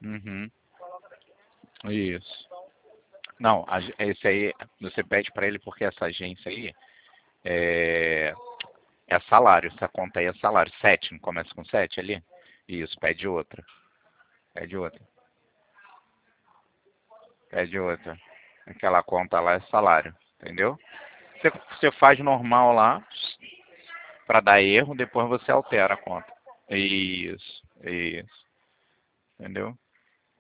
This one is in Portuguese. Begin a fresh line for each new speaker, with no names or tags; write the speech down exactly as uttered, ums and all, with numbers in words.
Uhum. Isso. Não, a- esse aí, você pede para ele porque essa agência aí é, é salário, essa conta aí é salário. Sete, não começa com sete ali? Isso, pede outra. Pede outra. Pede outra. Aquela conta lá é salário, entendeu? Você, você faz normal lá, para dar erro, depois você altera a conta. Isso, isso, entendeu?